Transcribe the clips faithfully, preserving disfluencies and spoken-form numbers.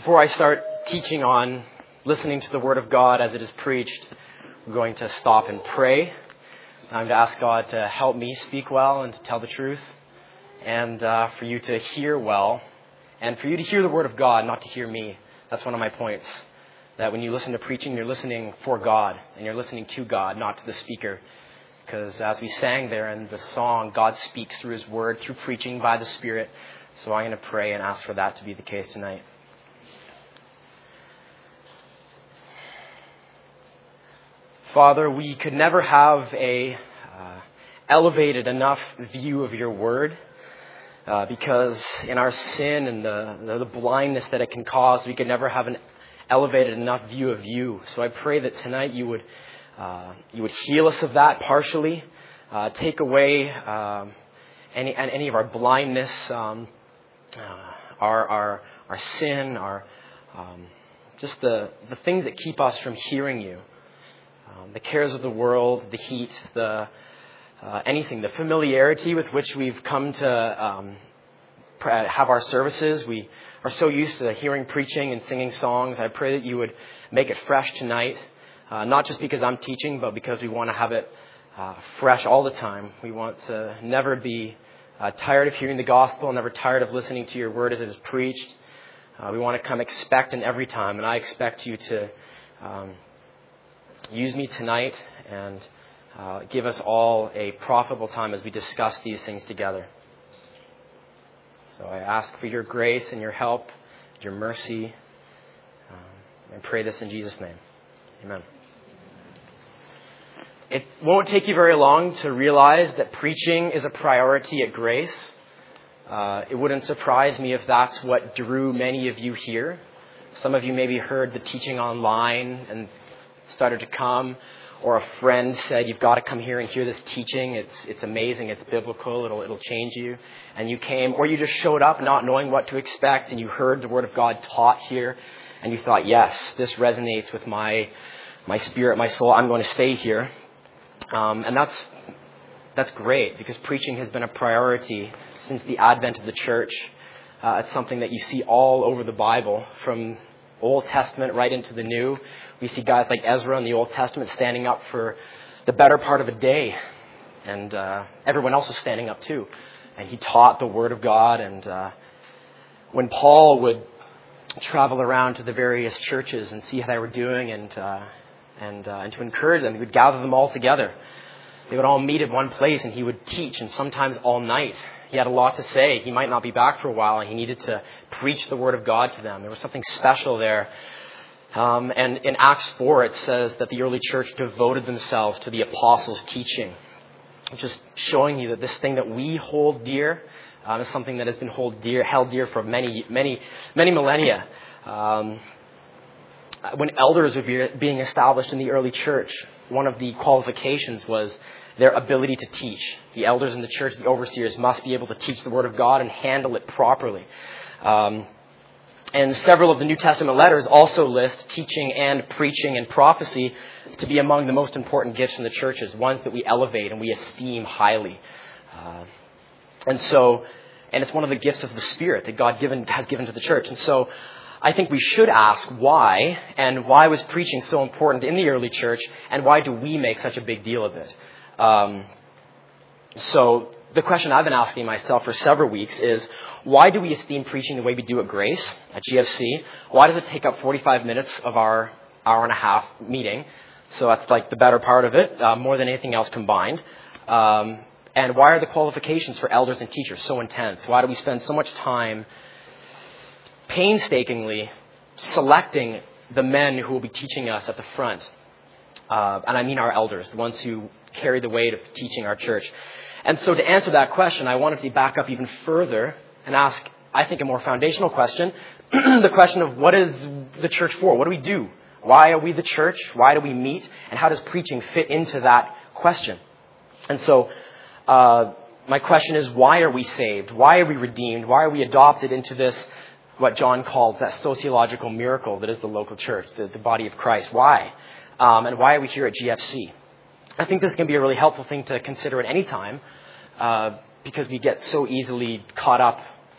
Before I start teaching on listening to the Word of God as it is preached, I'm going to stop and pray. I'm to ask God to help me speak well and to tell the truth, and uh, for you to hear well, and for you to hear the Word of God, not to hear me. That's one of my points, that when you listen to preaching, you're listening for God, and you're listening to God, not to the speaker. Because as we sang there in the song, God speaks through His Word, through preaching by the Spirit. So I'm going to pray and ask for that to be the case tonight. Father, we could never have a uh, elevated enough view of your word uh, because in our sin and the, the, the blindness that it can cause, we could never have an elevated enough view of you. So I pray that tonight you would uh, you would heal us of that partially, uh, take away um, any any of our blindness, um, uh, our our our sin, our um, just the the things that keep us from hearing you. Um, the cares of the world, the heat, the uh, anything, the familiarity with which we've come to um, have our services. We are so used to hearing preaching and singing songs. I pray that you would make it fresh tonight, uh, not just because I'm teaching, but because we want to have it uh, fresh all the time. We want to never be uh, tired of hearing the gospel, never tired of listening to your word as it is preached. Uh, we want to come expectant every time, and I expect you to Um, Use me tonight and uh, give us all a profitable time as we discuss these things together. So I ask for your grace and your help, your mercy, um, and pray this in Jesus' name. Amen. It won't take you very long to realize that preaching is a priority at Grace. Uh, it wouldn't surprise me if that's what drew many of you here. Some of you maybe heard the teaching online and started to come, or a friend said, you've got to come here and hear this teaching. It's it's amazing. It's biblical. It'll it'll change you. And you came, or you just showed up not knowing what to expect, and you heard the Word of God taught here, and you thought, yes, this resonates with my my spirit, my soul. I'm going to stay here. Um, and that's that's great, because preaching has been a priority since the advent of the church. Uh, it's something that you see all over the Bible, from Old Testament right into the New. We see guys like Ezra in the Old Testament standing up for the better part of a day. And uh, everyone else was standing up too. And he taught the Word of God. And uh, when Paul would travel around to the various churches and see how they were doing and uh, and, uh, and to encourage them, he would gather them all together. They would all meet at one place, and he would teach, and sometimes all night. He had a lot to say. He might not be back for a while, and he needed to preach the Word of God to them. There was something special there. Um, and in Acts four, it says that the early church devoted themselves to the apostles' teaching. Just showing you that this thing that we hold dear um, is something that has been hold dear, held dear for many, many, many millennia. Um, when elders were be, being established in the early church, one of the qualifications was their ability to teach. The elders in the church, the overseers, must be able to teach the Word of God and handle it properly. Um, and several of the New Testament letters also list teaching and preaching and prophecy to be among the most important gifts in the churches, ones that we elevate and we esteem highly. Uh, and so, and it's one of the gifts of the Spirit that God given, has given to the church. And so I think we should ask why, and why was preaching so important in the early church, and why do we make such a big deal of it? Um, so the question I've been asking myself for several weeks is, why do we esteem preaching the way we do at Grace, at G F C? Why does it take up forty-five minutes of our hour and a half meeting? So that's like the better part of it, uh, more than anything else combined. Um, and why are the qualifications for elders and teachers so intense? Why do we spend so much time painstakingly selecting the men who will be teaching us at the front? Uh, and I mean our elders, the ones who carry the weight of teaching our church. And so to answer that question, I wanted to back up even further and ask, I think, a more foundational question. The question of, what is the church for? What do we do? Why are we the church? Why do we meet? And how does preaching fit into that question? And so uh, my question is, why are we saved? Why are we redeemed? Why are we adopted into this, what John calls that sociological miracle that is the local church, the, the body of Christ? Why? Um, and why are we here at G F C? I think this can be a really helpful thing to consider at any time, uh, because we get so easily caught up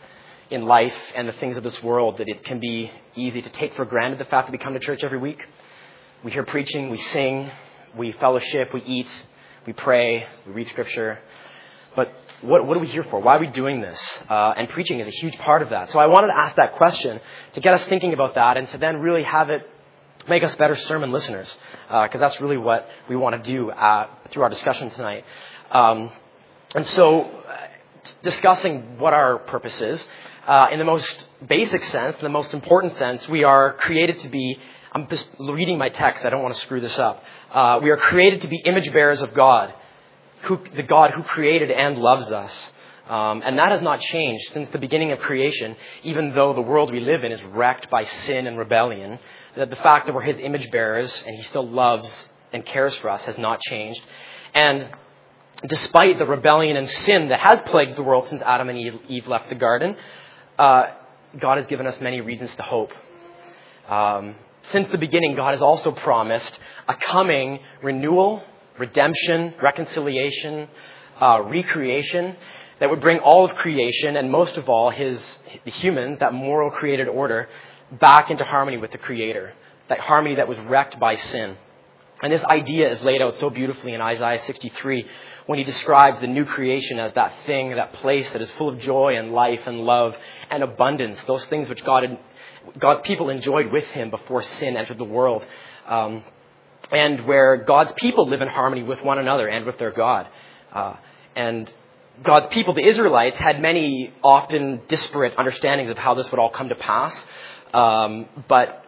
in life and the things of this world that it can be easy to take for granted the fact that we come to church every week. We hear preaching, we sing, we fellowship, we eat, we pray, we read scripture. But what, what are we here for? Why are we doing this? Uh, and preaching is a huge part of that. So I wanted to ask that question to get us thinking about that and to then really have it make us better sermon listeners, because uh, that's really what we want to do uh, through our discussion tonight. Um, and so uh, discussing what our purpose is, uh, in the most basic sense, in the most important sense, we are created to be, I'm just reading my text, I don't want to screw this up. Uh, we are created to be image bearers of God, who, the God who created and loves us. Um, and that has not changed since the beginning of creation, even though the world we live in is wrecked by sin and rebellion. That the fact that we're his image bearers and he still loves and cares for us has not changed. And despite the rebellion and sin that has plagued the world since Adam and Eve left the garden, uh, God has given us many reasons to hope. Um, since the beginning, God has also promised a coming renewal, redemption, reconciliation, uh, recreation that would bring all of creation and most of all his the human, that moral created order, back into harmony with the Creator, that harmony that was wrecked by sin. And this idea is laid out so beautifully in Isaiah sixty-three when he describes the new creation as that thing, that place that is full of joy and life and love and abundance, those things which God had, God's people enjoyed with him before sin entered the world, um, and where God's people live in harmony with one another and with their God. Uh, and God's people, the Israelites, had many often disparate understandings of how this would all come to pass. Um, but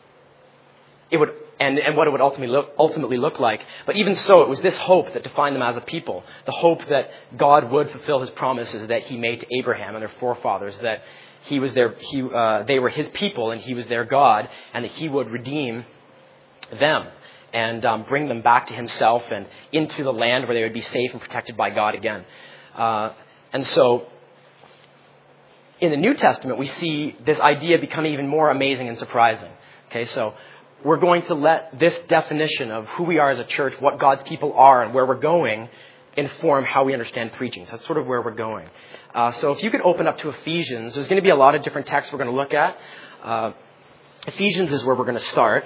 it would, and, and what it would ultimately look, ultimately look like. But even so, it was this hope that defined them as a people. The hope that God would fulfill his promises that he made to Abraham and their forefathers, that he was their, he, uh, they were his people and he was their God, and that he would redeem them and um, bring them back to himself and into the land where they would be safe and protected by God again. Uh, and so, in the New Testament, we see this idea become even more amazing and surprising. Okay, so we're going to let this definition of who we are as a church, what God's people are, and where we're going, inform how we understand preaching. So that's sort of where we're going. Uh, so if you could open up to Ephesians, there's going to be a lot of different texts we're going to look at. Uh, Ephesians is where we're going to start.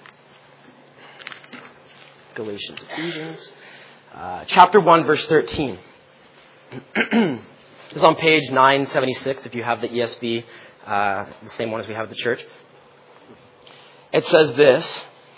Galatians, Ephesians, uh, chapter one, verse thirteen. This is on page nine seventy-six if you have the E S V, uh, the same one as we have at the church. It says this,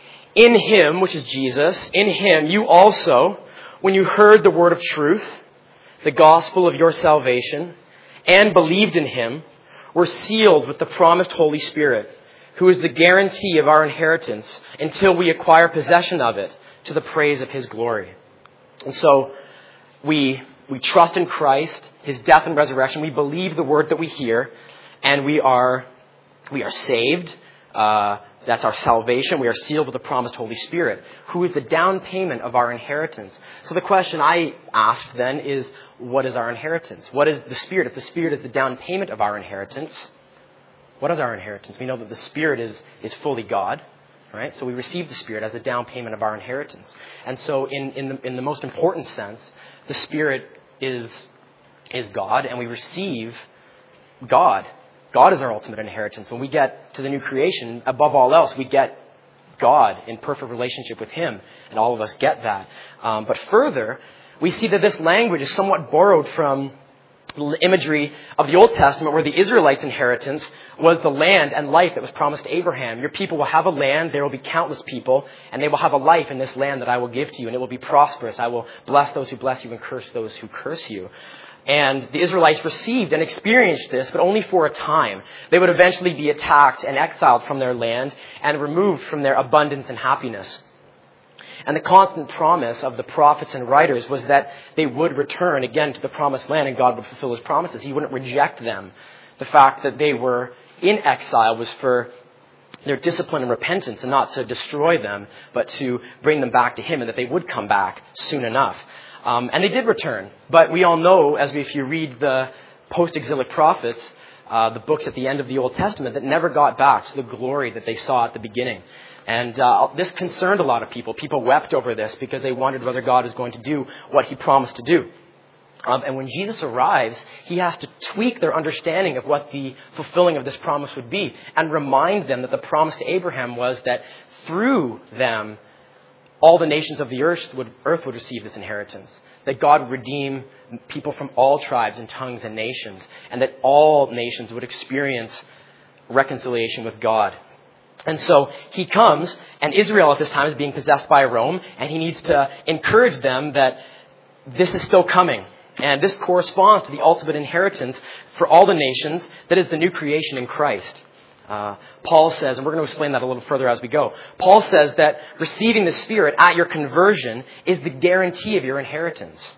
in him, which is Jesus, in him you also, when you heard the word of truth, the gospel of your salvation, and believed in him, were sealed with the promised Holy Spirit, who is the guarantee of our inheritance until we acquire possession of it to the praise of his glory. And so we... We trust in Christ, his death and resurrection. We believe the word that we hear, and we are we are saved. Uh, that's our salvation. We are sealed with the promised Holy Spirit, who is the down payment of our inheritance. So the question I asked then is, what is our inheritance? What is the Spirit? If the Spirit is the down payment of our inheritance, what is our inheritance? We know that the Spirit is is fully God. Right? So we receive the Spirit as the down payment of our inheritance. And so in, in, the, in the most important sense, the Spirit is, is God, and we receive God. God is our ultimate inheritance. When we get to the new creation, above all else, we get God in perfect relationship with him, and all of us get that. Um, but further, we see that this language is somewhat borrowed from imagery of the Old Testament, where the Israelites' inheritance was the land and life that was promised to Abraham. Your people will have a land, there will be countless people, and they will have a life in this land that I will give to you, and it will be prosperous. I will bless those who bless you and curse those who curse you. And the Israelites received and experienced this, but only for a time. They would eventually be attacked and exiled from their land and removed from their abundance and happiness. And the constant promise of the prophets and writers was that they would return again to the promised land and God would fulfill his promises. He wouldn't reject them. The fact that they were in exile was for their discipline and repentance, and not to destroy them, but to bring them back to him, and that they would come back soon enough. Um, and they did return. But we all know, as if you read the post-exilic prophets, uh, the books at the end of the Old Testament, that never got back to the glory that they saw at the beginning. And uh, this concerned a lot of people. People wept over this because they wondered whether God was going to do what he promised to do. Um, and when Jesus arrives, he has to tweak their understanding of what the fulfilling of this promise would be and remind them that the promise to Abraham was that through them, all the nations of the earth would, earth would receive this inheritance. That God would redeem people from all tribes and tongues and nations, and that all nations would experience reconciliation with God. And so he comes, and Israel at this time is being possessed by Rome, and he needs to encourage them that this is still coming. And this corresponds to the ultimate inheritance for all the nations, that is the new creation in Christ. Uh, Paul says, and we're going to explain that a little further as we go, Paul says that receiving the Spirit at your conversion is the guarantee of your inheritance.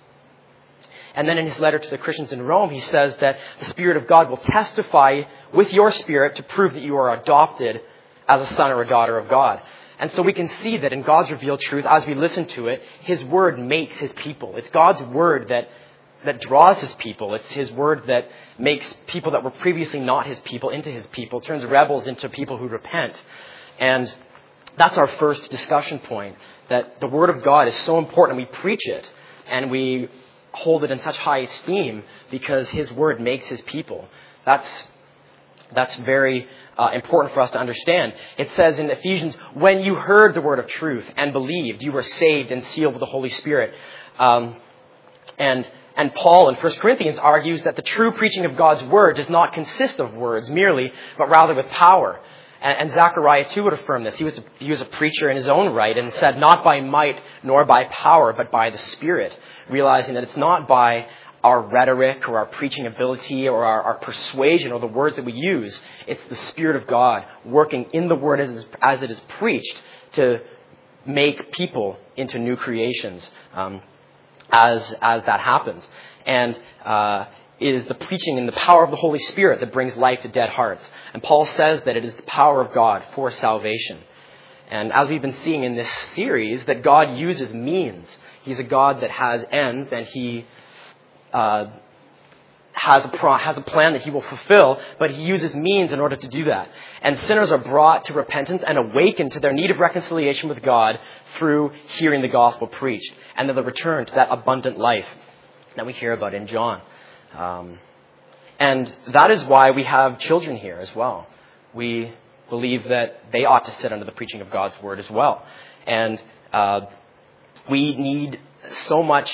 And then in his letter to the Christians in Rome, he says that the Spirit of God will testify with your spirit to prove that you are adopted as a son or a daughter of God. And so we can see that in God's revealed truth, as we listen to it, his word makes his people. It's God's word that that draws his people. It's his word that makes people that were previously not his people into his people, turns rebels into people who repent. And that's our first discussion point, that the word of God is so important. We preach it and we hold it in such high esteem because his word makes his people. That's That's very uh, important for us to understand. It says in Ephesians, when you heard the word of truth and believed, you were saved and sealed with the Holy Spirit. Um, and and Paul in First Corinthians argues that the true preaching of God's word does not consist of words merely, but rather with power. And, and Zechariah too would affirm this. He was, a, he was a preacher in his own right and said, not by might nor by power, but by the Spirit, realizing that it's not by our rhetoric or our preaching ability or our, our persuasion or the words that we use. It's the Spirit of God working in the Word as, as it is preached to make people into new creations um, as as that happens. And uh, it is the preaching and the power of the Holy Spirit that brings life to dead hearts. And Paul says that it is the power of God for salvation. And as we've been seeing in this series, that God uses means. He's a God that has ends, and he Uh, has a pro- has a plan that he will fulfill, but he uses means in order to do that. And sinners are brought to repentance and awakened to their need of reconciliation with God through hearing the gospel preached, and then the return to that abundant life that we hear about in John. Um, and that is why we have children here as well. We believe that they ought to sit under the preaching of God's word as well. And uh, we need so much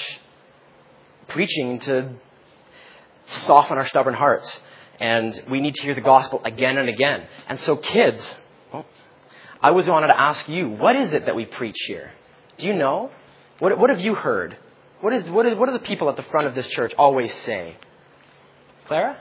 preaching to soften our stubborn hearts. And we need to hear the gospel again and again. And so kids, well, I was wanted to ask you, what is it that we preach here? Do you know? What, what have you heard? What is what is what do the people at the front of this church always say? Clara?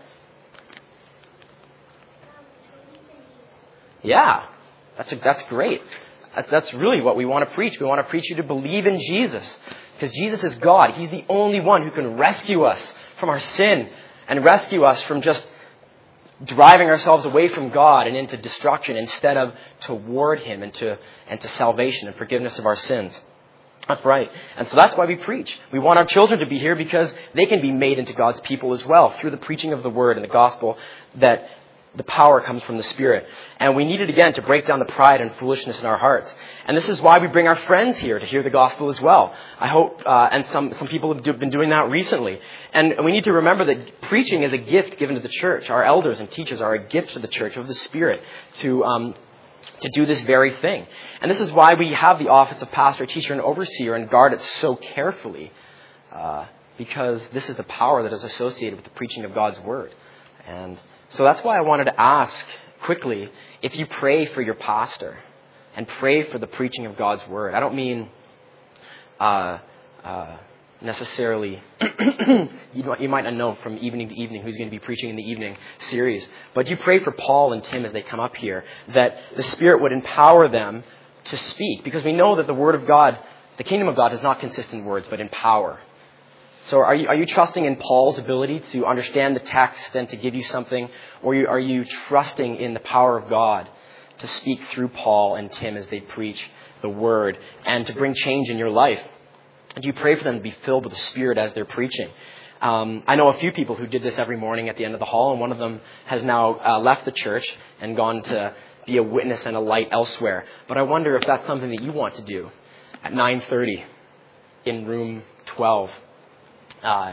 Yeah, that's a, that's great. That's really what we want to preach. We want to preach you to believe in Jesus. Because Jesus is God. He's the only one who can rescue us from our sin and rescue us from just driving ourselves away from God and into destruction instead of toward Him and to, and to salvation and forgiveness of our sins. That's right. And so that's why we preach. We want our children to be here because they can be made into God's people as well through the preaching of the Word and the gospel, that the power comes from the Spirit. And we need it again to break down the pride and foolishness in our hearts. And this is why we bring our friends here to hear the gospel as well. I hope, uh, and some, some people have do, been doing that recently. And we need to remember that preaching is a gift given to the church. Our elders and teachers are a gift to the church of the Spirit to, um, to do this very thing. And this is why we have the office of pastor, teacher, and overseer and guard it so carefully. Uh, because this is the power that is associated with the preaching of God's word. And so that's why I wanted to ask quickly if you pray for your pastor and pray for the preaching of God's word. I don't mean uh, uh, necessarily, you, you might not know from evening to evening who's going to be preaching in the evening series, but you pray for Paul and Tim as they come up here, that the Spirit would empower them to speak, because we know that the word of God, the kingdom of God, does not consist in words, but in power. So are you, are you trusting in Paul's ability to understand the text and to give you something? Or are you, are you trusting in the power of God to speak through Paul and Tim as they preach the word and to bring change in your life? Do you pray for them to be filled with the Spirit as they're preaching? Um, I know a few people who did this every morning at the end of the hall, and one of them has now uh, left the church and gone to be a witness and a light elsewhere. But I wonder if that's something that you want to do at nine thirty in room twelve. Uh, it's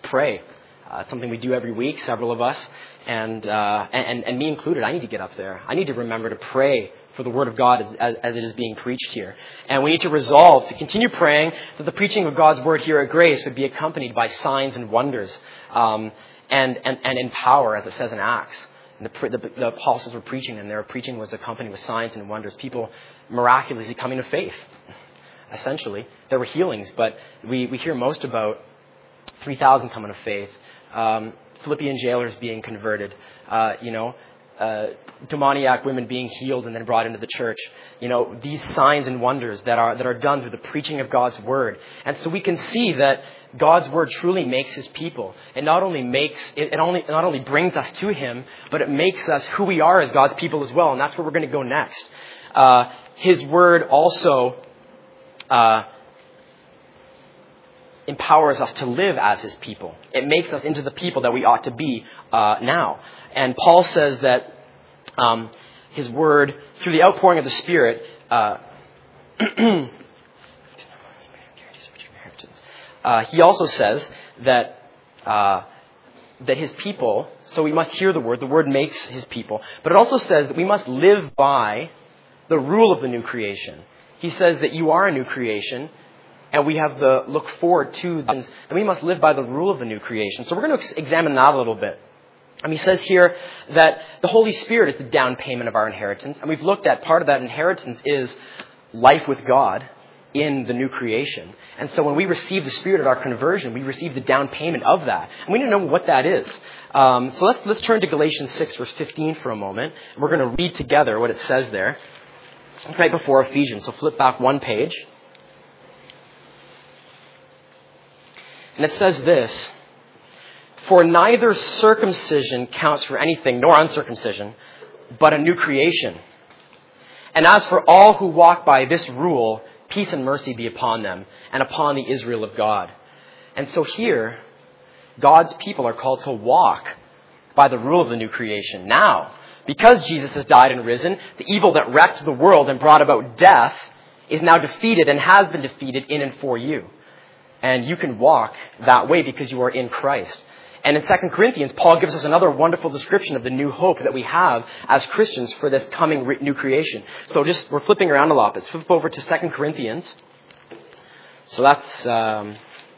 pray. Uh, it's something we do every week, several of us, and, uh, and and me included. I need to get up there. I need to remember to pray for the Word of God as, as, as it is being preached here. And we need to resolve to continue praying that the preaching of God's Word here at Grace would be accompanied by signs and wonders um, and, and, and in power, as it says in Acts. And the, the, the apostles were preaching, and their preaching was accompanied with signs and wonders. People miraculously coming to faith, essentially. There were healings, but we, we hear most about three thousand coming to faith. Um, Philippian jailers being converted, uh, you know, uh, demoniac women being healed and then brought into the church. You know, these signs and wonders that are that are done through the preaching of God's Word. And so we can see that God's Word truly makes His people. It not only makes it, it only it not only brings us to Him, but it makes us who we are as God's people as well. And that's where we're going to go next. Uh, His Word also uh, empowers us to live as His people. It makes us into the people that we ought to be uh, now. And Paul says that um, His Word, through the outpouring of the Spirit, uh, uh, he also says that uh, that His people, so we must hear the Word. The Word makes His people. But it also says that we must live by the rule of the new creation. He says that you are a new creation, and we have to look forward to that. And we must live by the rule of the new creation. So we're going to ex- examine that a little bit. And he says here that the Holy Spirit is the down payment of our inheritance. And we've looked at part of that inheritance is life with God in the new creation. And so when we receive the Spirit at our conversion, we receive the down payment of that. And we need to know what that is. Um, so let's let's turn to Galatians six, verse fifteen for a moment. And we're going to read together what it says there. It's right before Ephesians. So flip back one page. And it says this: "For neither circumcision counts for anything, nor uncircumcision, but a new creation. And as for all who walk by this rule, peace and mercy be upon them, and upon the Israel of God." And so here, God's people are called to walk by the rule of the new creation. Now, because Jesus has died and risen, the evil that wrecked the world and brought about death is now defeated and has been defeated in and for you. And you can walk that way because you are in Christ. And in Second Corinthians, Paul gives us another wonderful description of the new hope that we have as Christians for this coming re- new creation. So just, we're flipping around a lot. Let's flip over to Second Corinthians. So that's um,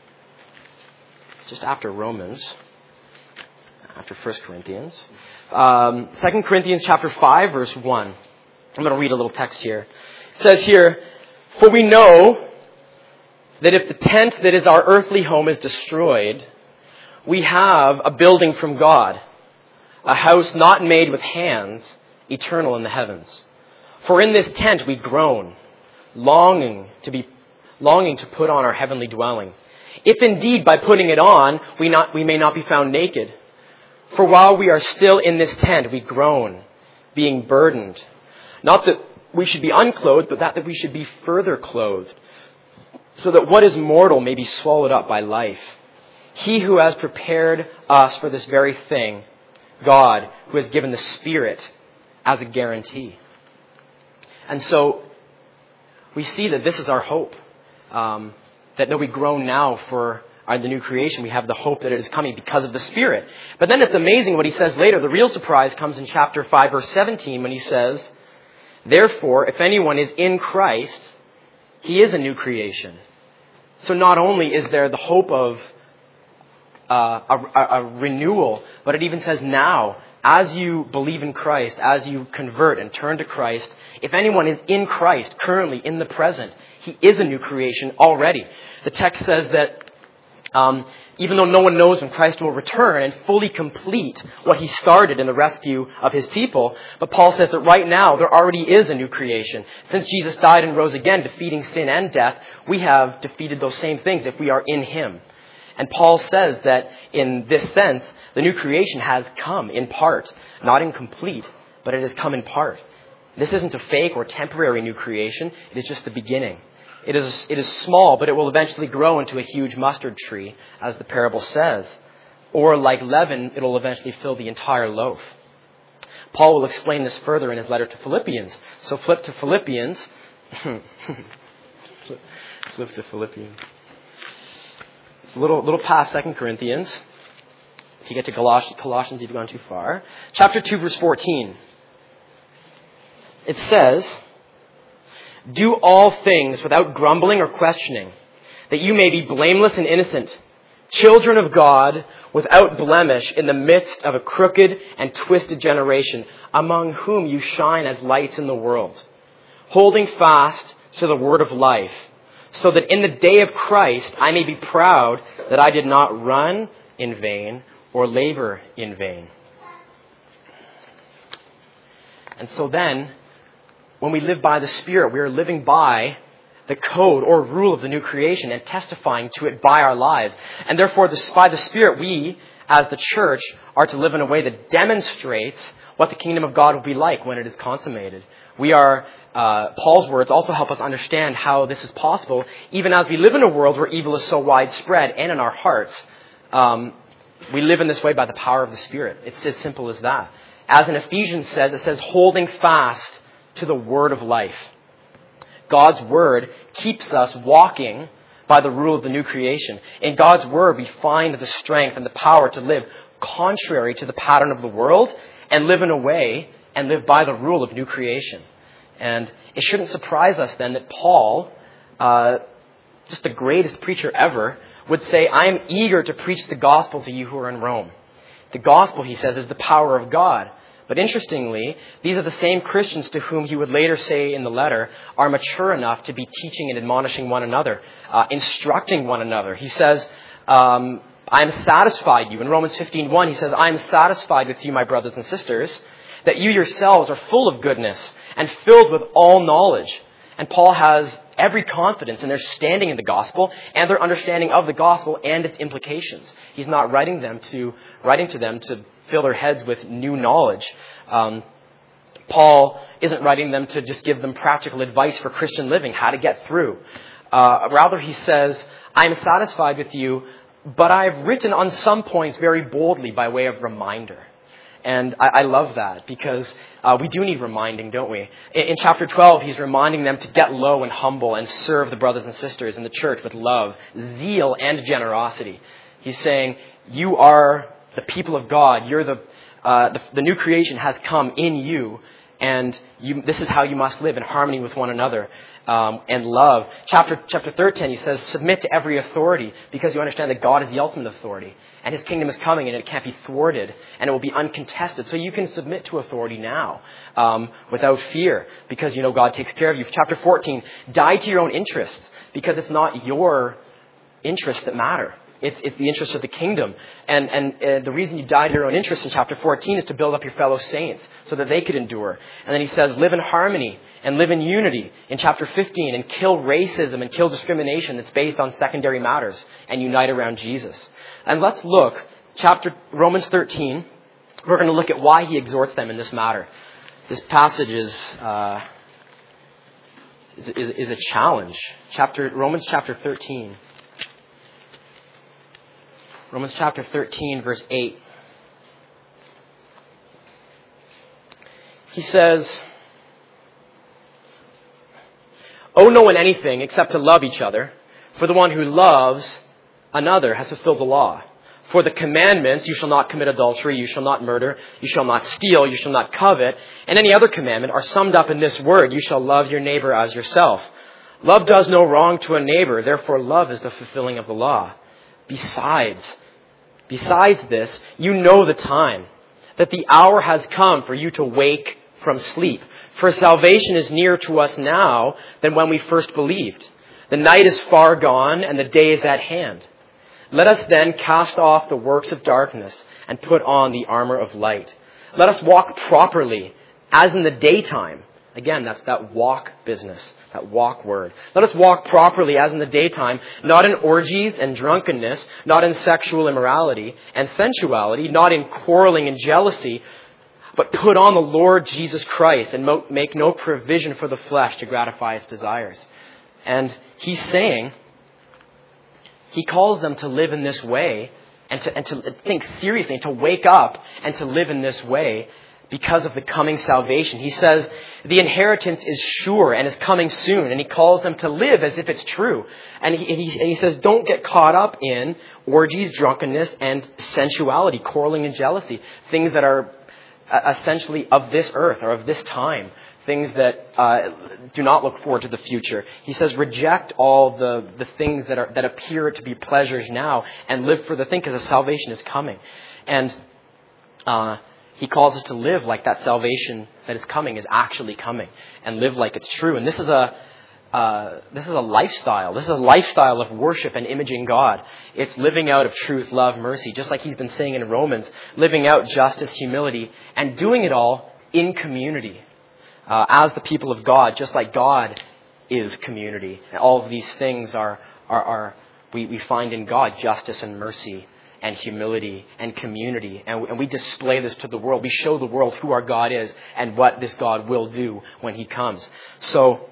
just after Romans, after First Corinthians. Um, Second Corinthians chapter five, verse one. I'm going to read a little text here. It says here, "For we know that if the tent that is our earthly home is destroyed, we have a building from God, a house not made with hands, eternal in the heavens. For in this tent we groan, longing to be, longing to put on our heavenly dwelling. If indeed by putting it on, we not, we may not be found naked. For while we are still in this tent, we groan, being burdened. Not that we should be unclothed, but that, that we should be further clothed, so that what is mortal may be swallowed up by life. He who has prepared us for this very thing, God, who has given the Spirit as a guarantee." And so we see that this is our hope. Um, that though we groan now for our, the new creation, we have the hope that it is coming because of the Spirit. But then it's amazing what he says later. The real surprise comes in chapter five, verse seventeen, when he says, "Therefore, if anyone is in Christ, he is a new creation." So not only is there the hope of uh, a, a, a renewal, but it even says now, as you believe in Christ, as you convert and turn to Christ, if anyone is in Christ currently in the present, he is a new creation already. The text says that um, even though no one knows when Christ will return and fully complete what he started in the rescue of his people, but Paul says that right now there already is a new creation. Since Jesus died and rose again, defeating sin and death, we have defeated those same things if we are in him. And Paul says that in this sense, the new creation has come in part, not in complete, but it has come in part. This isn't a fake or temporary new creation. It is just the beginning. It is, it is small, but it will eventually grow into a huge mustard tree, as the parable says. Or like leaven, it will eventually fill the entire loaf. Paul will explain this further in his letter to Philippians. So flip to Philippians. flip, flip to Philippians. It's a little, little past Second Corinthians. If you get to Colossians, Colossians, you've gone too far. Chapter two, verse fourteen. It says, "Do all things without grumbling or questioning, that you may be blameless and innocent, children of God, without blemish, in the midst of a crooked and twisted generation, among whom you shine as lights in the world, holding fast to the word of life, so that in the day of Christ I may be proud that I did not run in vain or labor in vain." And so then, when we live by the Spirit, we are living by the code or rule of the new creation and testifying to it by our lives. And therefore, this, by the Spirit, we, as the church, are to live in a way that demonstrates what the kingdom of God will be like when it is consummated. We are, uh, Paul's words also help us understand how this is possible, even as we live in a world where evil is so widespread and in our hearts. Um, we live in this way by the power of the Spirit. It's as simple as that. As in Ephesians says, it says, holding fast to the word of life. God's word keeps us walking by the rule of the new creation. In God's word, we find the strength and the power to live contrary to the pattern of the world and live in a way and live by the rule of new creation. And it shouldn't surprise us then that Paul, uh, just the greatest preacher ever, would say, "I am eager to preach the gospel to you who are in Rome." The gospel, he says, is the power of God. But interestingly, these are the same Christians to whom he would later say in the letter are mature enough to be teaching and admonishing one another, uh, instructing one another. He says, um, "I am satisfied you." In Romans fifteen one, he says, "I am satisfied with you, my brothers and sisters, that you yourselves are full of goodness and filled with all knowledge." And Paul has every confidence in their standing in the gospel and their understanding of the gospel and its implications. He's not writing them to writing to them to fill their heads with new knowledge. Um, Paul isn't writing them to just give them practical advice for Christian living, how to get through. Uh, rather, he says, "I am satisfied with you, but I've written on some points very boldly by way of reminder." And I, I love that because uh, we do need reminding, don't we? In, in chapter twelve, he's reminding them to get low and humble and serve the brothers and sisters in the church with love, zeal, and generosity. He's saying, you are the people of God. You're the, uh, the, the new creation has come in you, and you, this is how you must live in harmony with one another. Um, and love. Chapter chapter thirteen, he says, submit to every authority because you understand that God is the ultimate authority. And his kingdom is coming and it can't be thwarted and it will be uncontested. So you can submit to authority now um, without fear because you know God takes care of you. Chapter fourteen, die to your own interests because it's not your interests that matter. It's, it's the interest of the kingdom. And, and uh, the reason you die to your own interests in chapter fourteen is to build up your fellow saints so that they could endure. And then he says, live in harmony and live in unity in chapter fifteen and kill racism and kill discrimination that's based on secondary matters and unite around Jesus. And let's look, chapter Romans thirteen, we're going to look at why he exhorts them in this matter. This passage is, uh, is, is, is a challenge. Chapter Romans chapter thirteen. Romans chapter thirteen, verse eight. He says, owe no one anything except to love each other, for the one who loves another has fulfilled the law. For the commandments, you shall not commit adultery, you shall not murder, you shall not steal, you shall not covet, and any other commandment are summed up in this word, you shall love your neighbor as yourself. Love does no wrong to a neighbor, therefore love is the fulfilling of the law. Besides, besides this, you know the time, that the hour has come for you to wake from sleep. For salvation is nearer to us now than when we first believed. The night is far gone and the day is at hand. Let us then cast off the works of darkness and put on the armor of light. Let us walk properly as in the daytime. Again, that's that walk business, that walk word. Let us walk properly as in the daytime, not in orgies and drunkenness, not in sexual immorality and sensuality, not in quarreling and jealousy, but put on the Lord Jesus Christ and mo- make no provision for the flesh to gratify its desires. And he's saying, he calls them to live in this way and to, and to think seriously and to wake up and to live in this way because of the coming salvation. He says the inheritance is sure and is coming soon, and he calls them to live as if it's true. And he, and he, and he says, don't get caught up in orgies, drunkenness, and sensuality, quarreling and jealousy, things that are essentially of this earth or of this time, things that uh, do not look forward to the future. He says, reject all the, the things that are that appear to be pleasures now and live for the thing, because the salvation is coming. And uh, he calls us to live like that salvation that is coming is actually coming, and live like it's true. And this is a uh, this is a lifestyle. This is a lifestyle of worship and imaging God. It's living out of truth, love, mercy, just like he's been saying in Romans, living out justice, humility, and doing it all in community. Uh, as the people of God, just like God is community. All of these things are, are, are we, we find in God justice and mercy and humility and community. And, and we display this to the world. We show the world who our God is and what this God will do when he comes. So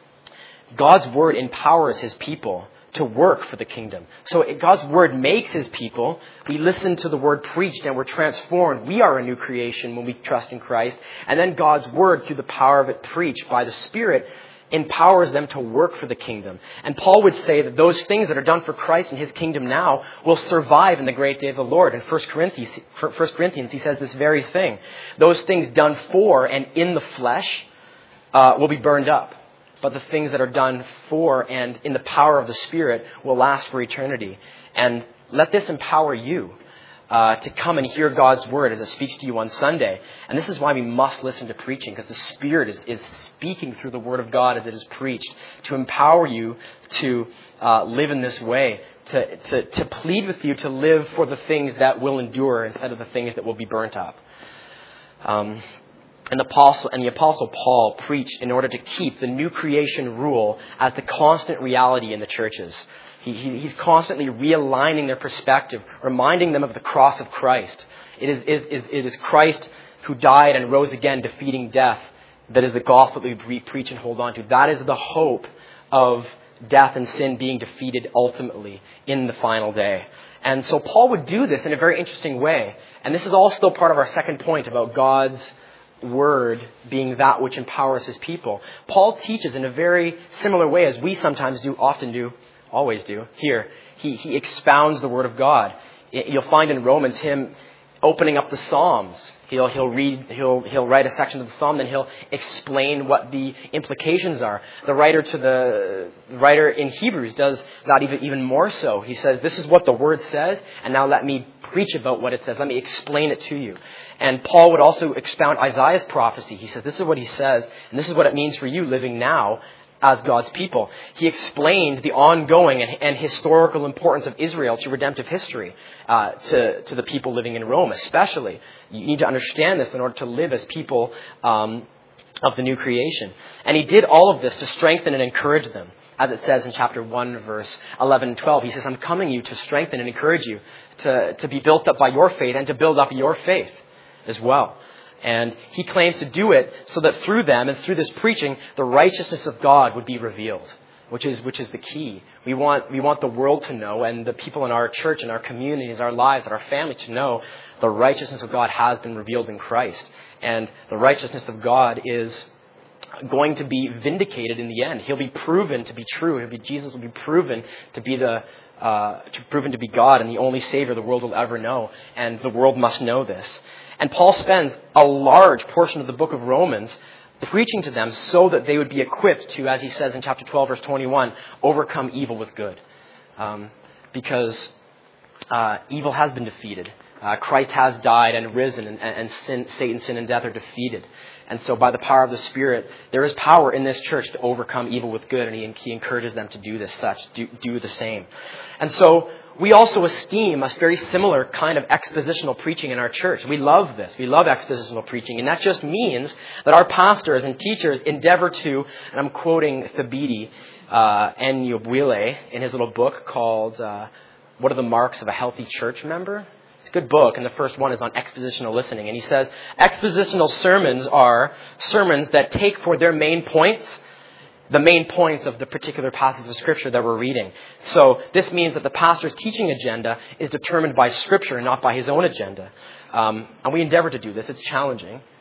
God's word empowers his people to work for the kingdom. So God's word makes his people. We listen to the word preached and we're transformed. We are a new creation when we trust in Christ. And then God's word, through the power of it preached by the Spirit, empowers them to work for the kingdom. And Paul would say that those things that are done for Christ and his kingdom now will survive in the great day of the Lord. In First Corinthians, First Corinthians, he says this very thing. Those things done for and in the flesh uh, will be burned up. But the things that are done for and in the power of the Spirit will last for eternity. And let this empower you uh, to come and hear God's word as it speaks to you on Sunday. And this is why we must listen to preaching, because the Spirit is, is speaking through the word of God as it is preached to empower you to uh, live in this way, to, to, to plead with you to live for the things that will endure instead of the things that will be burnt up. Um, And the apostle and the apostle Paul preached in order to keep the new creation rule as the constant reality in the churches. He, he, he's constantly realigning their perspective, reminding them of the cross of Christ. It is, is, is, it is Christ who died and rose again, defeating death. That is the gospel that we preach and hold on to. That is the hope of death and sin being defeated ultimately in the final day. And so Paul would do this in a very interesting way. And this is all still part of our second point about God's word being that which empowers his people. Paul teaches in a very similar way as we sometimes do, often do, always do here. He, he expounds the word of God. You'll find in Romans him opening up the Psalms. He'll, he'll read, he'll, he'll write a section of the Psalm, then he'll explain what the implications are. The writer to the writer in Hebrews does that even, even more so. He says, this is what the word says, and now let me preach about what it says. Let me explain it to you. And Paul would also expound Isaiah's prophecy. He says, this is what he says, and this is what it means for you living now as God's people. He explained the ongoing and, and historical importance of Israel to redemptive history, uh, to, to the people living in Rome especially. You need to understand this in order to live as people um, of the new creation. And he did all of this to strengthen and encourage them. As it says in chapter one, verse eleven and twelve, he says, I'm coming you to strengthen and encourage you, to, to be built up by your faith and to build up your faith as well. And he claims to do it so that through them and through this preaching, the righteousness of God would be revealed, which is which is the key. We want we want the world to know, and the people in our church, in our communities, our lives, and our families to know the righteousness of God has been revealed in Christ. And the righteousness of God is going to be vindicated in the end. He'll be proven to be true. He'll be, Jesus will be proven to be the uh, to, proven to be God and the only Savior the world will ever know. And the world must know this. And Paul spends a large portion of the book of Romans preaching to them so that they would be equipped to, as he says in chapter twelve, verse twenty-one, overcome evil with good. Um, because uh, evil has been defeated. Uh, Christ has died and risen, and, and sin, Satan, sin, and death are defeated. And so by the power of the Spirit, there is power in this church to overcome evil with good, and he, he encourages them to do this such, do, do the same. And so we also esteem a very similar kind of expositional preaching in our church. We love this. We love expositional preaching. And that just means that our pastors and teachers endeavor to, and I'm quoting Thabiti uh, Anyabwile in his little book called uh, What Are the Marks of a Healthy Church Member? It's a good book, and the first one is on expositional listening. And he says, expositional sermons are sermons that take for their main points the main points of the particular passage of Scripture that we're reading. So this means that the pastor's teaching agenda is determined by Scripture and not by his own agenda. Um, and we endeavor to do this. It's challenging.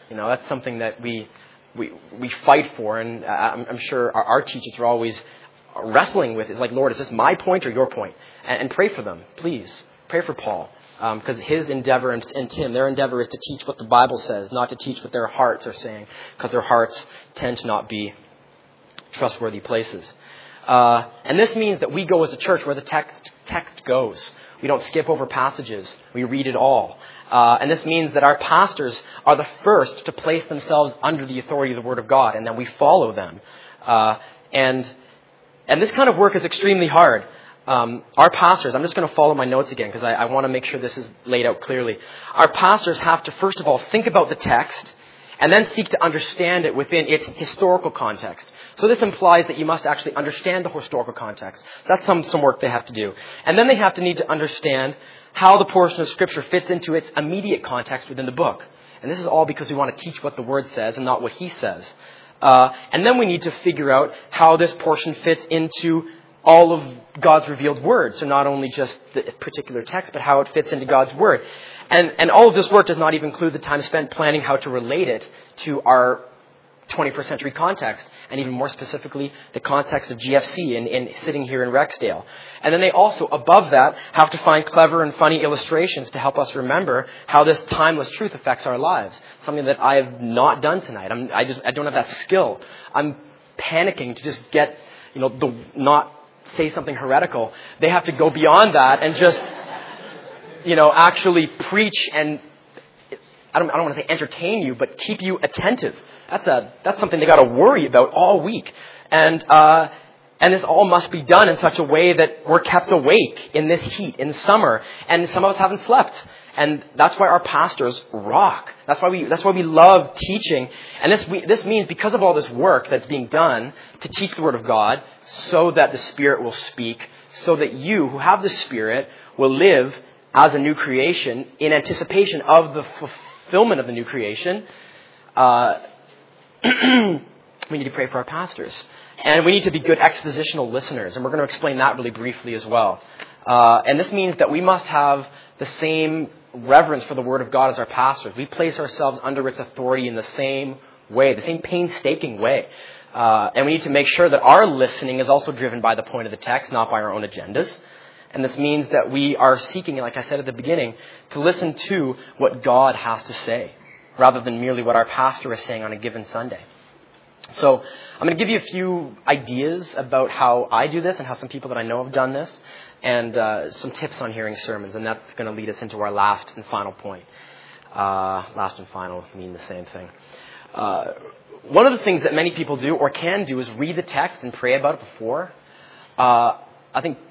You know, that's something that we we we fight for, and I'm, I'm sure our, our teachers are always wrestling with it. Like, Lord, is this my point or your point? And, and pray for them, please. Pray for Paul, because um, his endeavor and, and Tim, their endeavor is to teach what the Bible says, not to teach what their hearts are saying, because their hearts tend to not be trustworthy places. Uh, and this means that we go as a church where the text text goes. We don't skip over passages. We read it all. Uh, and this means that our pastors are the first to place themselves under the authority of the Word of God, and then we follow them. Uh, and and this kind of work is extremely hard. Um, our pastors, I'm just going to follow my notes again because I, I want to make sure this is laid out clearly. Our pastors have to, first of all, think about the text and then seek to understand it within its historical context. So this implies that you must actually understand the historical context. That's some, some work they have to do. And then they have to need to understand how the portion of Scripture fits into its immediate context within the book. And this is all because we want to teach what the Word says and not what He says. Uh, and then we need to figure out how this portion fits into all of God's revealed Word. So not only just the particular text, but how it fits into God's Word. And, and all of this work does not even include the time spent planning how to relate it to our twenty-first century context, and even more specifically, the context of G F C in, in sitting here in Rexdale. And then they also, above that, have to find clever and funny illustrations to help us remember how this timeless truth affects our lives. Something that I have not done tonight. I'm, I just I don't have that skill. I'm panicking to just get, you know, the not say something heretical. They have to go beyond that and just, you know, actually preach and I don't I don't want to say entertain you, but keep you attentive. That's a that's something they got to worry about all week, and uh, and this all must be done in such a way that we're kept awake in this heat in summer, and some of us haven't slept, and that's why our pastors rock. That's why we that's why we love teaching, and this we, this means because of all this work that's being done to teach the Word of God, so that the Spirit will speak, so that you who have the Spirit will live as a new creation in anticipation of the fulfillment of the new creation. Uh, we need to pray for our pastors. And we need to be good expositional listeners. And we're going to explain that really briefly as well. Uh, and this means that we must have the same reverence for the Word of God as our pastors. We place ourselves under its authority in the same way, the same painstaking way. Uh, and we need to make sure that our listening is also driven by the point of the text, not by our own agendas. And this means that we are seeking, like I said at the beginning, to listen to what God has to say, rather than merely what our pastor is saying on a given Sunday. So I'm going to give you a few ideas about how I do this and how some people that I know have done this, and uh, some tips on hearing sermons, and that's going to lead us into our last and final point. Uh, last and final mean the same thing. Uh, one of the things that many people do or can do is read the text and pray about it before. Uh, I think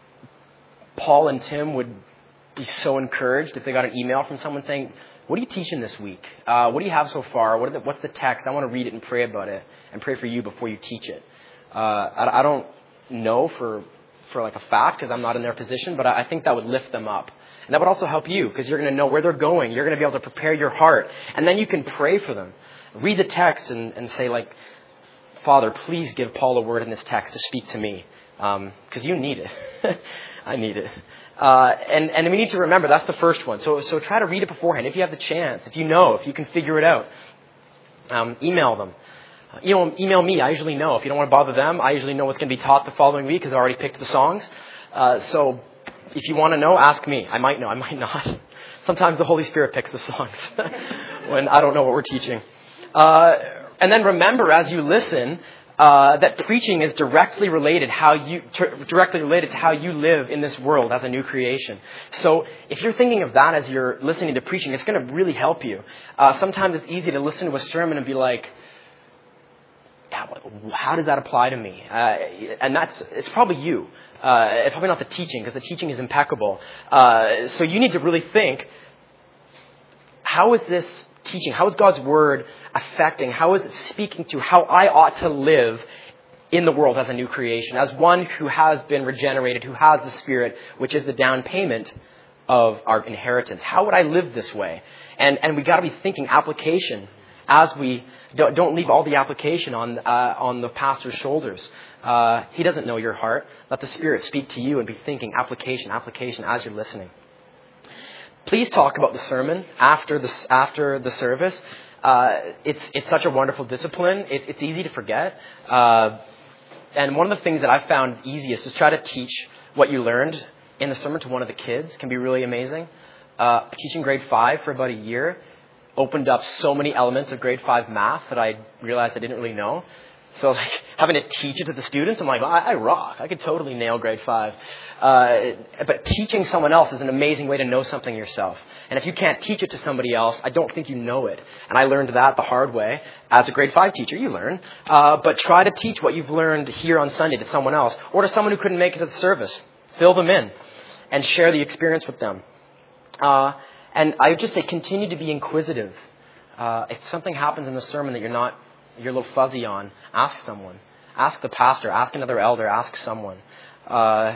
Paul and Tim would be so encouraged if they got an email from someone saying, what are you teaching this week? Uh, what do you have so far? What are the, what's the text? I want to read it and pray about it and pray for you before you teach it. Uh, I, I don't know for for like a fact because I'm not in their position, but I, I think that would lift them up. And that would also help you because you're going to know where they're going. You're going to be able to prepare your heart. And then you can pray for them. Read the text and, and say like, Father, please give Paul a word in this text to speak to me because um, you need it. I need it. Uh, and, and we need to remember, that's the first one. So so try to read it beforehand. If you have the chance, if you know, if you can figure it out, um, email them. Uh, you know, email me. I usually know. If you don't want to bother them, I usually know what's going to be taught the following week because I already picked the songs. Uh, so if you want to know, ask me. I might know. I might not. Sometimes the Holy Spirit picks the songs when I don't know what we're teaching. Uh, and then remember as you listen, Uh, that preaching is directly related how you tr- directly related to how you live in this world as a new creation. So if you're thinking of that as you're listening to preaching, it's going to really help you. Uh, sometimes it's easy to listen to a sermon and be like, how does that apply to me? Uh, and that's it's probably you. Uh, it's probably not the teaching because the teaching is impeccable. Uh, so you need to really think, how is this teaching? How is God's word affecting? How is it speaking to how I ought to live in the world as a new creation, as one who has been regenerated, who has the Spirit, which is the down payment of our inheritance? How would I live this way? And and we got to be thinking application as we don't, don't leave all the application on uh, on the pastor's shoulders. Uh, he doesn't know your heart. Let the Spirit speak to you and be thinking application, application as you're listening. Please talk about the sermon after the, after the service. uh, it's it's such a wonderful discipline. It, it's easy to forget. Uh, and one of the things that I've found easiest is try to teach what you learned in the sermon to one of the kids. Can be really amazing. Uh, teaching grade five for about a year opened up so many elements of grade five math that I realized I didn't really know. So like having to teach it to the students, I'm like, well, I, I rock. I could totally nail grade five. Uh, but teaching someone else is an amazing way to know something yourself. And if you can't teach it to somebody else, I don't think you know it. And I learned that the hard way. As a grade five teacher, you learn. Uh, but try to teach what you've learned here on Sunday to someone else or to someone who couldn't make it to the service. Fill them in and share the experience with them. Uh, and I would just say continue to be inquisitive. Uh, if something happens in the sermon that you're not you're a little fuzzy on, ask someone. Ask the pastor. Ask another elder. Ask someone. Uh,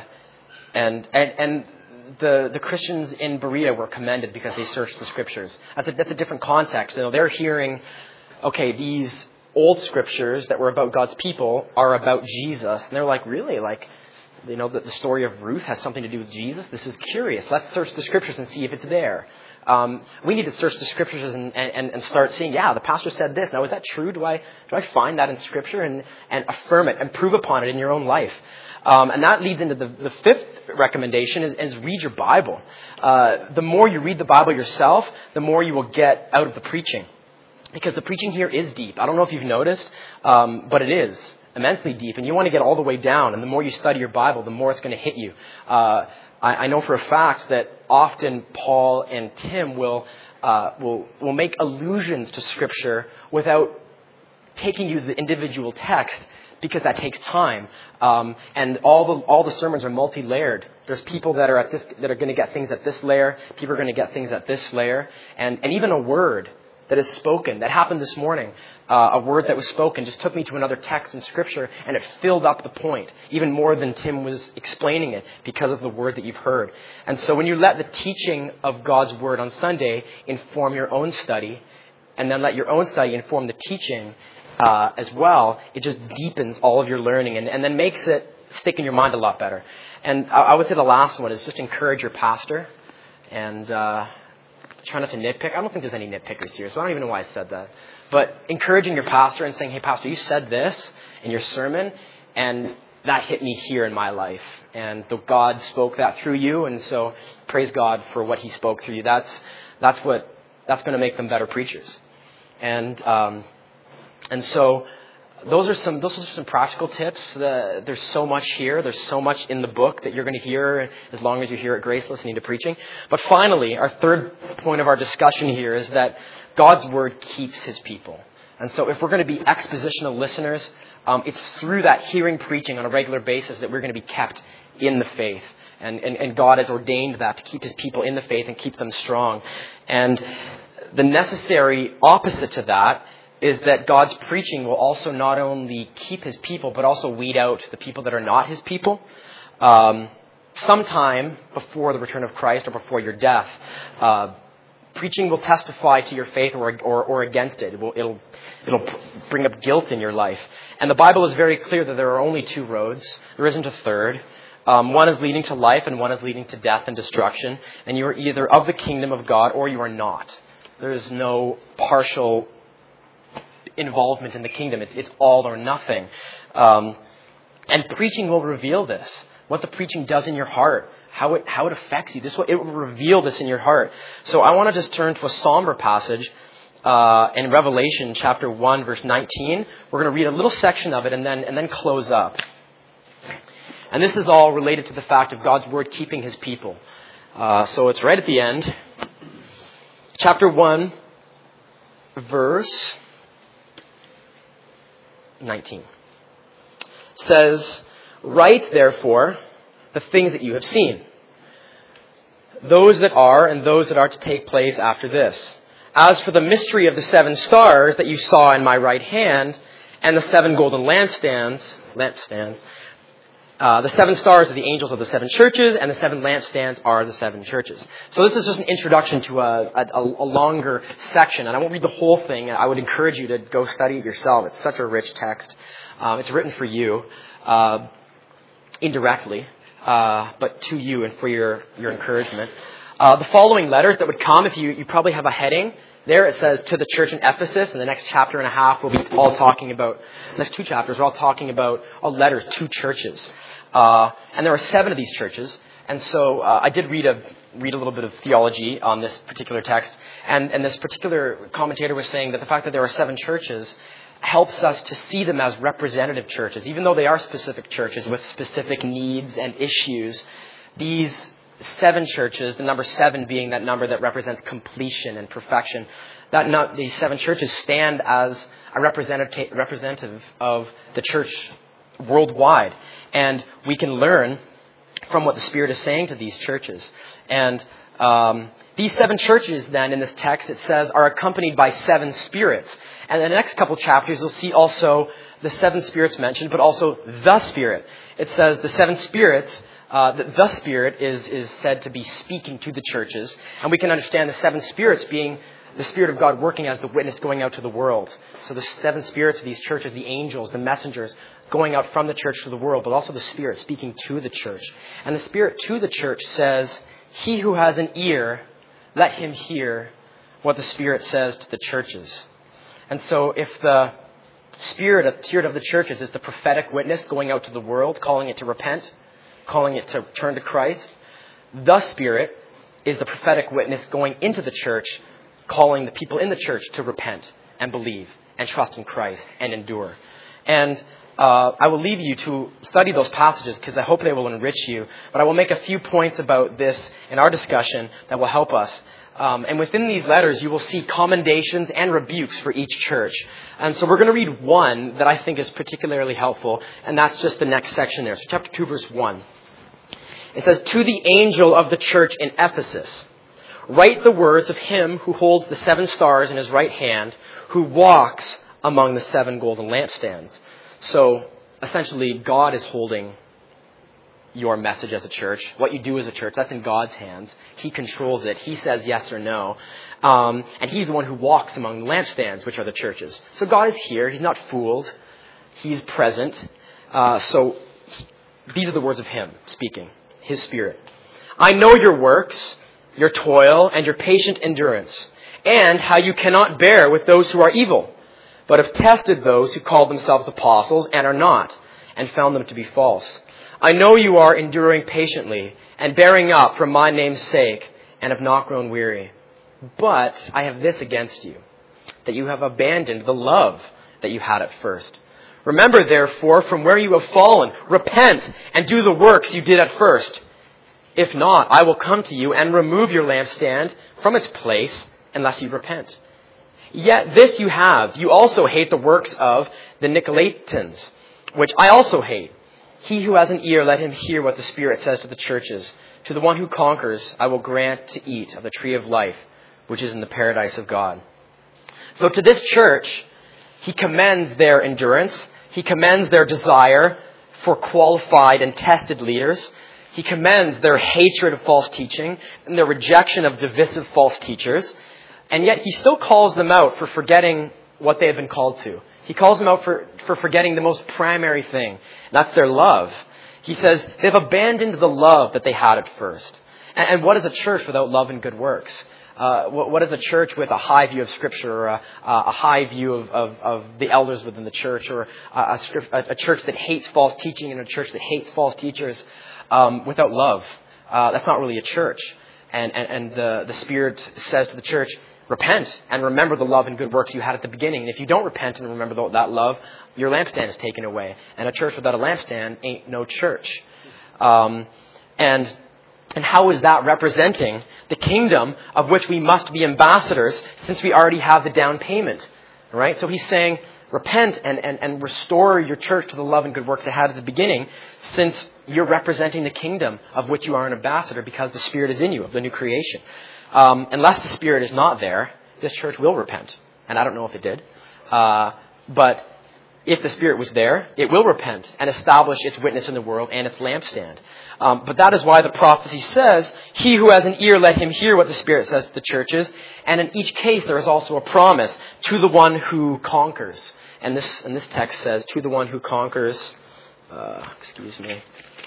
and and and the the Christians in Berea were commended because they searched the scriptures. That's a, that's a different context. You know, they're hearing, okay, these old scriptures that were about God's people are about Jesus. And they're like, really? Like, you know, the, the story of Ruth has something to do with Jesus? This is curious. Let's search the scriptures and see if it's there. Um, we need to search the scriptures and, and, and start seeing, yeah, the pastor said this. Now, is that true? Do I do I find that in scripture and, and affirm it and prove upon it in your own life? Um, and that leads into the, the fifth recommendation is, is read your Bible. Uh, the more you read the Bible yourself, the more you will get out of the preaching. Because the preaching here is deep. I don't know if you've noticed, um, but it is immensely deep. And you want to get all the way down. And the more you study your Bible, the more it's going to hit you. Uh, I know for a fact that often Paul and Tim will uh, will will make allusions to Scripture without taking you to the individual text because that takes time. Um, and all the all the sermons are multi-layered. There's people that are at this that are going to get things at this layer. People are going to get things at this layer, and and even a word that is spoken. That happened this morning. Uh, a word that was spoken just took me to another text in Scripture, and it filled up the point, even more than Tim was explaining it, because of the word that you've heard. And so when you let the teaching of God's Word on Sunday inform your own study, and then let your own study inform the teaching uh, as well, it just deepens all of your learning, and, and then makes it stick in your mind a lot better. And I, I would say the last one is just encourage your pastor, and uh, try not to nitpick. I don't think there's any nitpickers here, so I don't even know why I said that. But encouraging your pastor and saying, hey, pastor, you said this in your sermon, and that hit me here in my life. And the God spoke that through you, and so praise God for what he spoke through you. That's that's what that's going to make them better preachers. And um, and so those are some those are some practical tips. The, there's so much here. There's so much in the book that you're going to hear as long as you're here at Grace listening to preaching. But finally, our third point of our discussion here is that God's Word keeps his people. And so if we're going to be expositional listeners, um, it's through that hearing preaching on a regular basis that we're going to be kept in the faith. And, and, and God has ordained that to keep his people in the faith and keep them strong. And the necessary opposite to that is that God's preaching will also not only keep his people, but also weed out the people that are not his people. Um, sometime before the return of Christ or before your death, uh, preaching will testify to your faith or, or, or against it. It will, it'll, it'll bring up guilt in your life. And the Bible is very clear that there are only two roads. There isn't a third. Um, one is leading to life and one is leading to death and destruction. And you are either of the kingdom of God or you are not. There is no partial involvement in the kingdom. It's, it's all or nothing. Um, and preaching will reveal this. What the preaching does in your heart. How it how it affects you. This will, it will reveal this in your heart. So I want to just turn to a somber passage uh, in Revelation chapter one, verse nineteen. We're going to read a little section of it and then and then close up. And this is all related to the fact of God's Word keeping his people. Uh, so it's right at the end. Chapter one, verse nineteen. Says, write therefore the things that you have seen, those that are and those that are to take place after this. As for the mystery of the seven stars that you saw in my right hand, and the seven golden lampstands, lampstands, uh, the seven stars are the angels of the seven churches, and the seven lampstands are the seven churches. So this is just an introduction to a, a, a longer section, and I won't read the whole thing. I would encourage you to go study it yourself. It's such a rich text. Um, it's written for you uh, indirectly. Uh, but to you and for your, your encouragement. Uh, the following letters that would come, if you, you probably have a heading there it says to the church in Ephesus, and the next chapter and a half we'll be all talking about, the next two chapters we're all talking about all letters to churches. Uh, and there are seven of these churches. And so uh, I did read a read a little bit of theology on this particular text. And, and this particular commentator was saying that the fact that there are seven churches helps us to see them as representative churches. Even though they are specific churches with specific needs and issues, these seven churches, the number seven being that number that represents completion and perfection, that not, these seven churches stand as a representative representative of the church worldwide. And we can learn from what the Spirit is saying to these churches. And um, these seven churches then in this text, it says, are accompanied by seven spirits. And in the next couple chapters, you'll see also the seven spirits mentioned, but also the Spirit. It says the seven spirits, uh, the, the Spirit is, is said to be speaking to the churches. And we can understand the seven spirits being the Spirit of God working as the witness going out to the world. So the seven spirits of these churches, the angels, the messengers, going out from the church to the world, but also the Spirit speaking to the church. And the Spirit to the church says, he who has an ear, let him hear what the Spirit says to the churches. And so if the Spirit, the Spirit of the churches is the prophetic witness going out to the world, calling it to repent, calling it to turn to Christ, the Spirit is the prophetic witness going into the church, calling the people in the church to repent and believe and trust in Christ and endure. And uh, I will leave you to study those passages because I hope they will enrich you. But I will make a few points about this in our discussion that will help us. Um, and within these letters, you will see commendations and rebukes for each church. And so we're going to read one that I think is particularly helpful, and that's just the next section there. So chapter two, verse one. It says, to the angel of the church in Ephesus, write the words of him who holds the seven stars in his right hand, who walks among the seven golden lampstands. So, essentially, God is holding your message as a church. What you do as a church, that's in God's hands. He controls it. He says yes or no. Um, and he's the one who walks among the lampstands, which are the churches. So God is here. He's not fooled. He's present. Uh, so, he, these are the words of him speaking, his Spirit. I know your works, your toil, and your patient endurance, and how you cannot bear with those who are evil, but have tested those who call themselves apostles and are not, and found them to be false. I know you are enduring patiently and bearing up for my name's sake, and have not grown weary. But I have this against you, that you have abandoned the love that you had at first. Remember, therefore, from where you have fallen, repent and do the works you did at first. If not, I will come to you and remove your lampstand from its place unless you repent. Yet this you have. You also hate the works of the Nicolaitans, which I also hate. He who has an ear, let him hear what the Spirit says to the churches. To the one who conquers, I will grant to eat of the tree of life, which is in the paradise of God. So to this church, he commends their endurance. He commends their desire for qualified and tested leaders. He commends their hatred of false teaching and their rejection of divisive false teachers. And yet he still calls them out for forgetting what they have been called to. He calls them out for, for forgetting the most primary thing. And that's their love. He says they've abandoned the love that they had at first. And, and what is a church without love and good works? Uh, what, what is a church with a high view of Scripture, or a, a high view of, of, of the elders within the church, or a, a, a church that hates false teaching and a church that hates false teachers um, without love? Uh, that's not really a church. And, and, and the, the Spirit says to the church, repent and remember the love and good works you had at the beginning. And if you don't repent and remember the, that love, your lampstand is taken away. And a church without a lampstand ain't no church. Um, and and how is that representing the kingdom of which we must be ambassadors, since we already have the down payment? Right? So he's saying, repent and, and, and restore your church to the love and good works it had at the beginning, since you're representing the kingdom of which you are an ambassador, because the Spirit is in you, of the new creation. Um, unless the Spirit is not there, this church will repent. And I don't know if it did. Uh, but if the Spirit was there, it will repent and establish its witness in the world and its lampstand. Um, but that is why the prophecy says, he who has an ear, let him hear what the Spirit says to the churches. And in each case, there is also a promise to the one who conquers. And this, and this text says, to the one who conquers, uh, excuse me,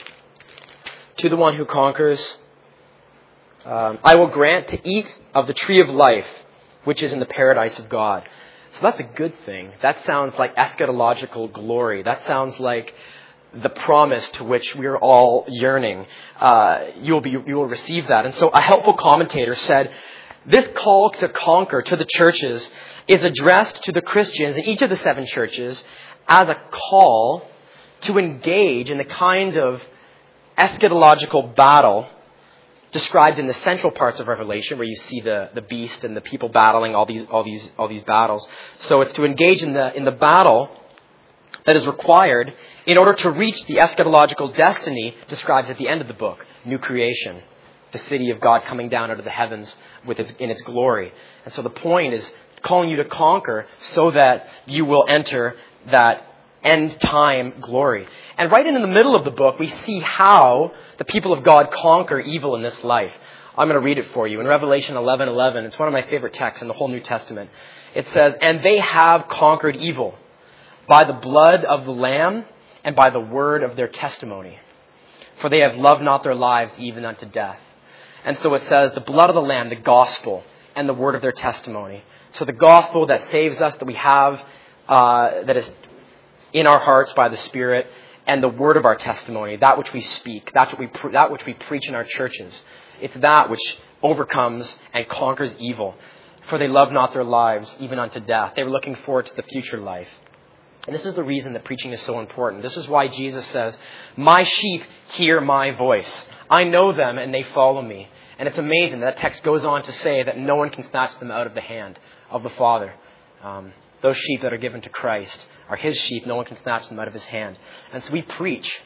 to the one who conquers, Um, I will grant to eat of the tree of life, which is in the paradise of God. So that's a good thing. That sounds like eschatological glory. That sounds like the promise to which we are all yearning. Uh, you will be, you will receive that. And so a helpful commentator said, this call to conquer to the churches is addressed to the Christians in each of the seven churches as a call to engage in the kind of eschatological battle described in the central parts of Revelation, where you see the, the beast and the people battling all these all these all these battles. So it's to engage in the in the battle that is required in order to reach the eschatological destiny described at the end of the book, new creation, the city of God coming down out of the heavens with its, in its glory. And so the point is calling you to conquer so that you will enter that end time glory. And right in the middle of the book, we see how the people of God conquer evil in this life. I'm going to read it for you. In Revelation eleven eleven, it's one of my favorite texts in the whole New Testament. It says, "And they have conquered evil by the blood of the Lamb and by the word of their testimony. For they have loved not their lives even unto death." And so it says, the blood of the Lamb, the gospel, and the word of their testimony. So the gospel that saves us, that we have, uh, that is in our hearts by the Spirit, and the word of our testimony, that which we speak, that's what we pre- that which we preach in our churches. It's that which overcomes and conquers evil. For they love not their lives, even unto death. They were looking forward to the future life. And this is the reason that preaching is so important. This is why Jesus says, "My sheep hear my voice. I know them and they follow me." And it's amazing that text goes on to say that no one can snatch them out of the hand of the Father. Um, those sheep that are given to Christ are his sheep. No one can snatch them out of his hand. And so we preach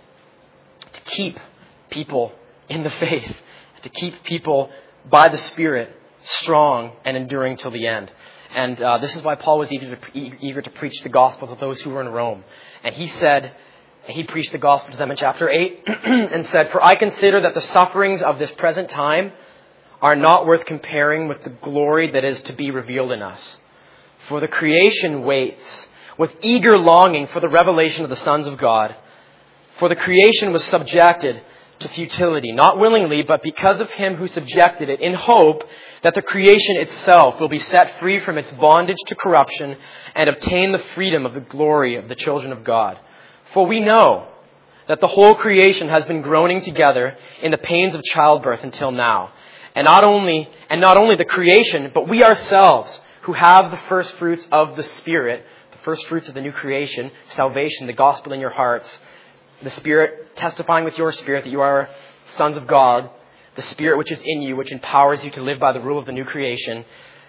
to keep people in the faith, to keep people by the Spirit strong and enduring till the end. And uh, this is why Paul was eager to, eager to preach the gospel to those who were in Rome. And he said, he preached the gospel to them in chapter eight and said, "For I consider that the sufferings of this present time are not worth comparing with the glory that is to be revealed in us. For the creation waits with eager longing for the revelation of the sons of God. For the creation was subjected to futility, not willingly, but because of him who subjected it, in hope that the creation itself will be set free from its bondage to corruption and obtain the freedom of the glory of the children of God. For we know that the whole creation has been groaning together in the pains of childbirth until now. And not only, and not only the creation, but we ourselves who have the first fruits of the Spirit, the first fruits of the new creation, salvation, the gospel in your hearts, the Spirit testifying with your spirit that you are sons of God, the Spirit which is in you, which empowers you to live by the rule of the new creation.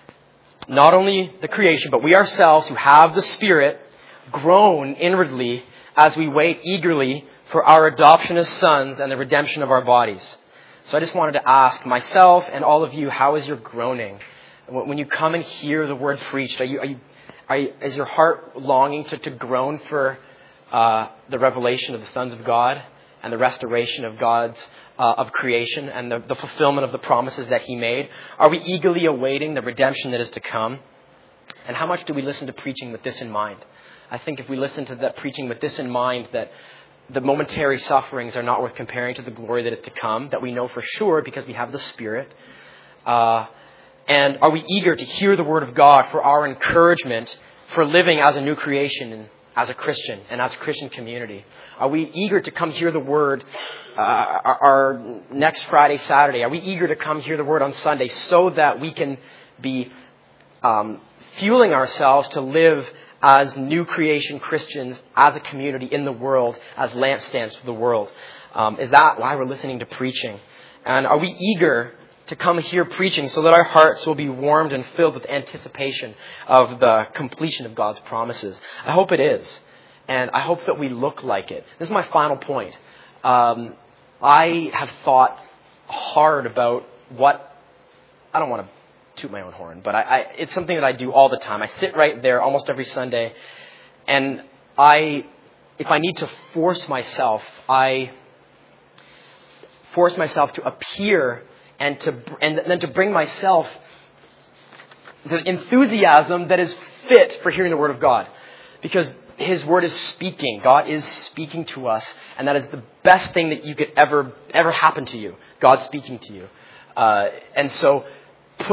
Not only the creation, but we ourselves who have the Spirit groan inwardly as we wait eagerly for our adoption as sons and the redemption of our bodies." So I just wanted to ask myself and all of you, how is your groaning? When you come and hear the word preached, are you, are you, are you, is your heart longing to, to groan for uh, the revelation of the sons of God and the restoration of God's uh, of creation and the, the fulfillment of the promises that he made? Are we eagerly awaiting the redemption that is to come? And how much do we listen to preaching with this in mind? I think if we listen to that preaching with this in mind, that the momentary sufferings are not worth comparing to the glory that is to come, that we know for sure because we have the Spirit. Uh, and are we eager to hear the word of God for our encouragement for living as a new creation and as a Christian and as a Christian community? Are we eager to come hear the word uh, our, our next Friday, Saturday? Are we eager to come hear the word on Sunday so that we can be um, fueling ourselves to live as new creation Christians, as a community in the world, as lampstands to the world? Um, is that why we're listening to preaching? And are we eager to come hear preaching so that our hearts will be warmed and filled with anticipation of the completion of God's promises? I hope it is. And I hope that we look like it. This is my final point. Um, I have thought hard about what, I don't want to toot my own horn, but I, I, it's something that I do all the time. I sit right there almost every Sunday, and I, if I need to force myself, I force myself to appear and to and then to bring myself the enthusiasm that is fit for hearing the word of God, because his word is speaking. God is speaking to us, and that is the best thing that you could ever ever happen to you. God speaking to you, uh, and so put.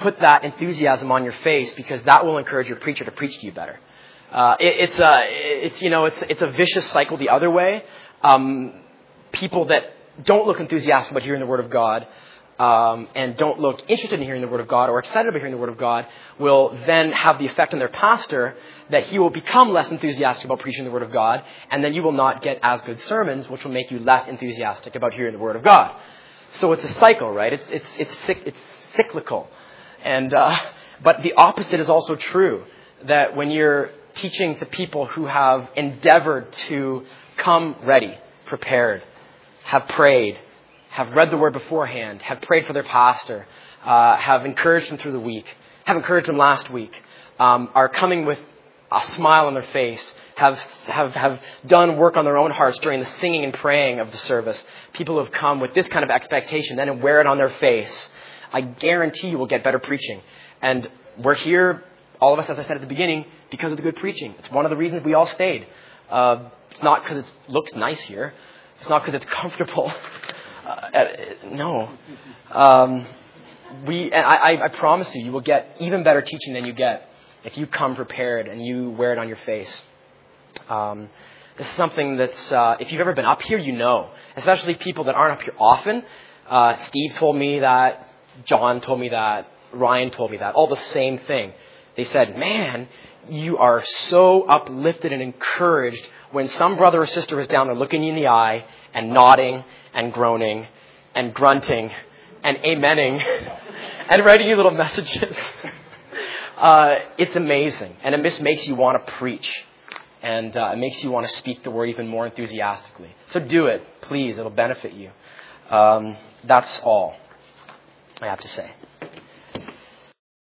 put that enthusiasm on your face because that will encourage your preacher to preach to you better. Uh, it, it's a, it's, you know, it's, it's a vicious cycle the other way. Um, people that don't look enthusiastic about hearing the Word of God, um, and don't look interested in hearing the Word of God or excited about hearing the Word of God will then have the effect on their pastor that he will become less enthusiastic about preaching the Word of God, and then you will not get as good sermons, which will make you less enthusiastic about hearing the Word of God. So it's a cycle, right? It's, it's, it's, it's cyclical. And, uh, but the opposite is also true, that when you're teaching to people who have endeavored to come ready, prepared, have prayed, have read the Word beforehand, have prayed for their pastor, uh, have encouraged them through the week, have encouraged them last week, um, are coming with a smile on their face, have, have, have done work on their own hearts during the singing and praying of the service. People have come with this kind of expectation, then wear it on their face. I guarantee you will get better preaching. And we're here, all of us, as I said at the beginning, because of the good preaching. It's one of the reasons we all stayed. Uh, it's not because it looks nice here. It's not because it's comfortable. Uh, no. Um, we, and I, I promise you, you will get even better teaching than you get if you come prepared and you wear it on your face. Um, this is something that's, uh, if you've ever been up here, you know. Especially people that aren't up here often. Uh, Steve told me that. John told me that. Ryan told me that. All the same thing. They said, man, you are so uplifted and encouraged when some brother or sister is down there looking you in the eye and nodding and groaning and grunting and amening and writing you little messages. uh, it's amazing. And it just makes you want to preach. And uh, it makes you want to speak the word even more enthusiastically. So do it, please. It'll benefit you. Um, that's all I have to say.